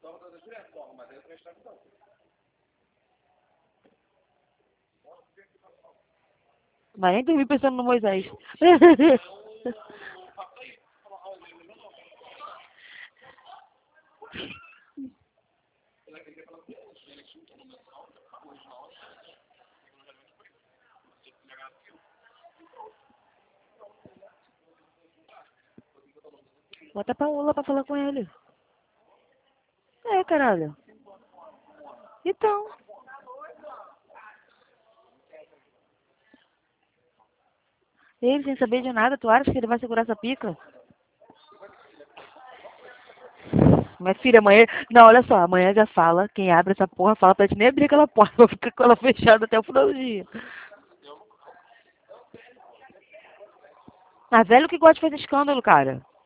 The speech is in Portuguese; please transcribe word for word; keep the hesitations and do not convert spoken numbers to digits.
Vai nem dormir pensando no Moisés. Bota a Paola pra falar com ele. É, caralho. Então. Ele sem saber de nada, tu acha que ele vai segurar essa pica? Minha filha, amanhã... Não, olha só, amanhã já fala, quem abre essa porra fala pra gente nem abrir aquela porta, vou ficar com ela fechada até o final do dia. Ah, velho que gosta de fazer escândalo, cara.